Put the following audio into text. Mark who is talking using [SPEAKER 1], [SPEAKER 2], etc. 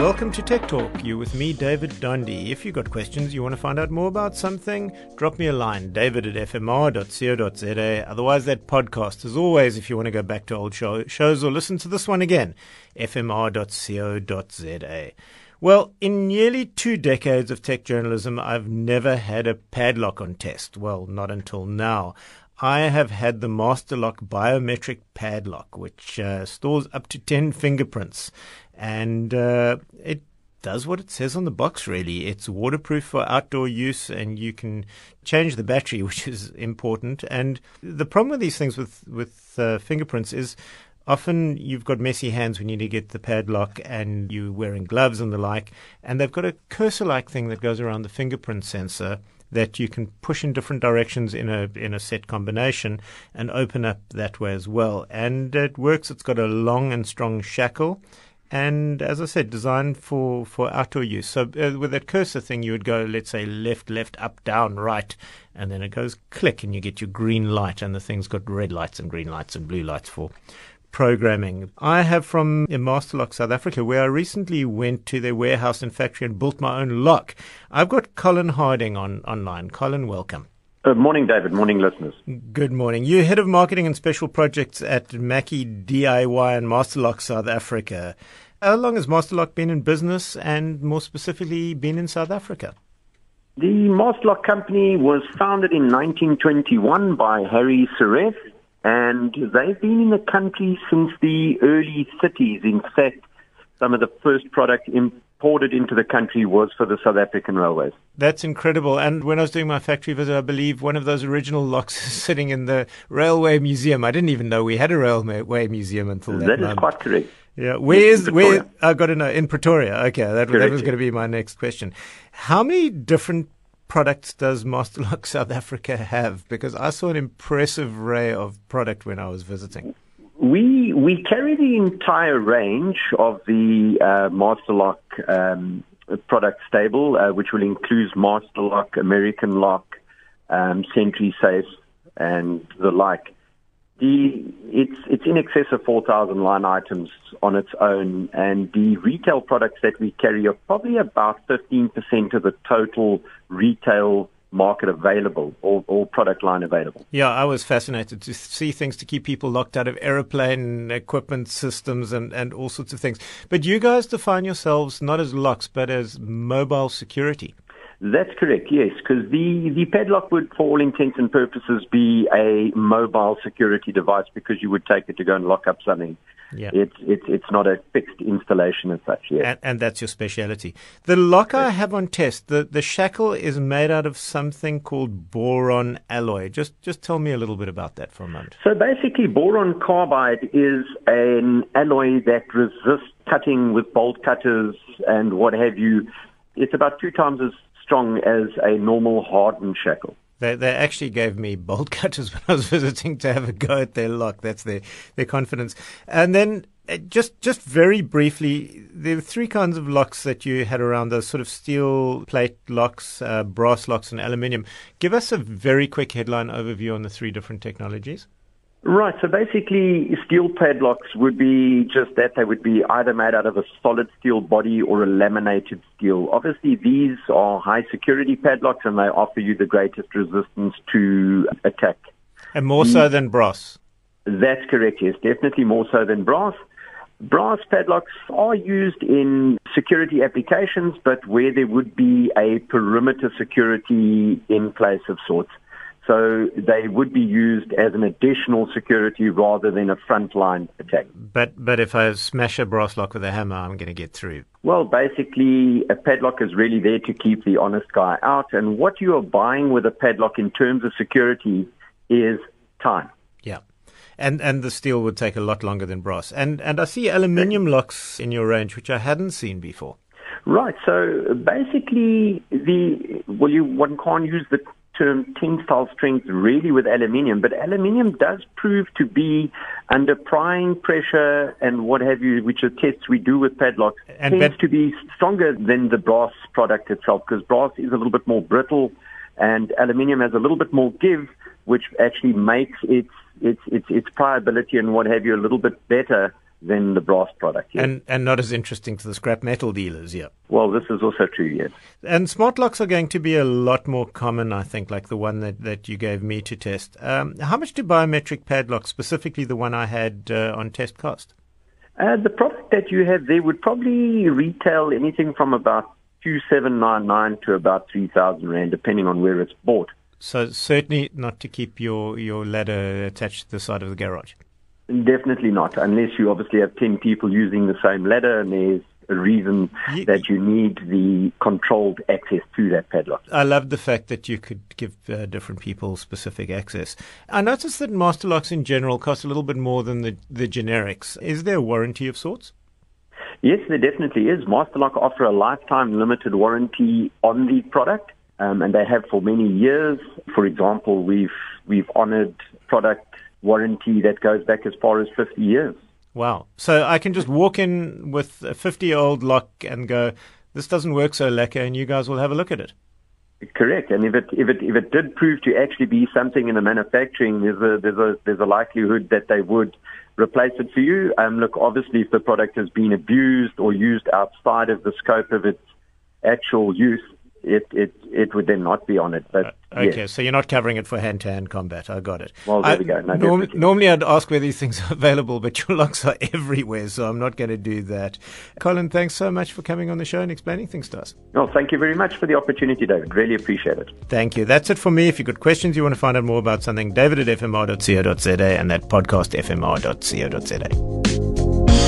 [SPEAKER 1] Welcome to Tech Talk. You're with me, David Dondy. If you've got questions, you want to find out more about something, drop me a line, david@fmr.co.za. Otherwise, that podcast, as always, if you want to go back to old shows or listen to this one again, fmr.co.za. Well, in nearly 2 decades of tech journalism, I've never had a padlock on test. Well, not until now. I have had the Masterlock biometric padlock, which stores up to 10 fingerprints. And it does what it says on the box, really. It's waterproof for outdoor use, and you can change the battery, which is important. And the problem with these things with fingerprints is often you've got messy hands when you need to get the padlock and you're wearing gloves and the like. And they've got a cursor-like thing that goes around the fingerprint sensor that you can push in different directions in a set combination and open up that way as well. And it works. It's got a long and strong shackle. And as I said, designed for outdoor use. So with that cursor thing, you would go, let's say, left, up, down, right, and then it goes click, and you get your green light, and the thing's got red lights and green lights and blue lights for programming. I have from Masterlock South Africa, where I recently went to their warehouse and factory and built my own lock. I've got Colin Harding online. Colin, welcome.
[SPEAKER 2] Morning, David. Morning, listeners.
[SPEAKER 1] Good morning. You're head of marketing and special projects at Mackie DIY and Masterlock South Africa. How long has Masterlock been in business, and more specifically been in South Africa?
[SPEAKER 2] The Masterlock company was founded in 1921 by Harry Seref, and they've been in the country since the early 30s. In fact, some of the first product imported into the country was for the South African Railways.
[SPEAKER 1] That's incredible. And when I was doing my factory visit, I believe one of those original locks is sitting in the Railway Museum. I didn't even know we had a Railway Museum until that moment.
[SPEAKER 2] That is quite correct.
[SPEAKER 1] Yeah, where I've got to know, in Pretoria. Okay, that was going to be my next question. How many different products does Masterlock South Africa have? Because I saw an impressive array of product when I was visiting.
[SPEAKER 2] We carry the entire range of the Masterlock product stable, which will include Masterlock, American Lock, Sentry Safe, and the like. It's in excess of 4,000 line items on its own, and the retail products that we carry are probably about 15% of the total retail market available, or product line available.
[SPEAKER 1] Yeah, I was fascinated to see things to keep people locked out of aeroplane equipment systems and all sorts of things. But you guys define yourselves not as locks, but as mobile security.
[SPEAKER 2] That's correct, yes, because the padlock would, for all intents and purposes, be a mobile security device, because you would take it to go and lock up something.
[SPEAKER 1] Yeah.
[SPEAKER 2] It's not a fixed installation as such, yes.
[SPEAKER 1] And that's your speciality. The lock I have on test, the shackle is made out of something called boron alloy. Just tell me a little bit about that for a moment.
[SPEAKER 2] So basically, boron carbide is an alloy that resists cutting with bolt cutters and what have you. It's about 2 times as strong as a normal hardened shackle.
[SPEAKER 1] They actually gave me bolt cutters when I was visiting to have a go at their lock. That's their confidence. And then just very briefly, there were 3 kinds of locks that you had around, those sort of steel plate locks, brass locks, and aluminium. Give us a very quick headline overview on the 3 different technologies.
[SPEAKER 2] Right, so basically steel padlocks would be just that. They would be either made out of a solid steel body or a laminated steel. Obviously, these are high security padlocks, and they offer you the greatest resistance to attack.
[SPEAKER 1] And more so than brass?
[SPEAKER 2] That's correct, yes, definitely more so than brass. Brass padlocks are used in security applications, but where there would be a perimeter security in place of sorts. So they would be used as an additional security rather than a frontline attack.
[SPEAKER 1] But if I smash a brass lock with a hammer, I'm going to get through.
[SPEAKER 2] Well, basically, a padlock is really there to keep the honest guy out. And what you are buying with a padlock in terms of security is time.
[SPEAKER 1] Yeah. And the steel would take a lot longer than brass. And I see aluminium locks in your range, which I hadn't seen before.
[SPEAKER 2] Right. So basically, one can't use the term tensile strength really with aluminium, but aluminium does prove to be under prying pressure and what have you, which are tests we do with padlocks, tends to be stronger than the brass product itself, because brass is a little bit more brittle and aluminium has a little bit more give, which actually makes its pliability and what have you a little bit better than the brass product. Yes.
[SPEAKER 1] And not as interesting to the scrap metal dealers, yeah.
[SPEAKER 2] Well, this is also true, yes.
[SPEAKER 1] And smart locks are going to be a lot more common, I think, like the one that you gave me to test. How much do biometric padlocks, specifically the one I had on test, cost?
[SPEAKER 2] The product that you have there would probably retail anything from about 2,799 to about 3,000 Rand, depending on where it's bought.
[SPEAKER 1] So certainly not to keep your ladder attached to the side of the garage.
[SPEAKER 2] Definitely not, unless you obviously have 10 people using the same ladder and there's a reason that you need the controlled access to that padlock.
[SPEAKER 1] I love the fact that you could give different people specific access. I noticed that master locks in general cost a little bit more than the generics. Is there a warranty of sorts?
[SPEAKER 2] Yes, there definitely is. Masterlock offer a lifetime limited warranty on the product, and they have for many years. For example, we've honored product warranty that goes back as far as 50 years.
[SPEAKER 1] Wow. So I can just walk in with a 50-year-old lock and go, this doesn't work so lekker, and you guys will have a look at it.
[SPEAKER 2] Correct. And if it did prove to actually be something in the manufacturing, there's a likelihood that they would replace it for you. Look, obviously, if the product has been abused or used outside of the scope of its actual use, it would then not be on it. But
[SPEAKER 1] okay,
[SPEAKER 2] yes.
[SPEAKER 1] So you're not covering it for hand-to-hand combat. I got it.
[SPEAKER 2] Well, there we go. No,
[SPEAKER 1] normally I'd ask where these things are available, but your locks are everywhere, so I'm not going to do that. Colin, thanks so much for coming on the show and explaining things to us.
[SPEAKER 2] Well, thank you very much for the opportunity, David. Really appreciate it.
[SPEAKER 1] Thank you. That's it for me. If you've got questions, you want to find out more about something, David at fmr.co.za and that podcast, fmr.co.za.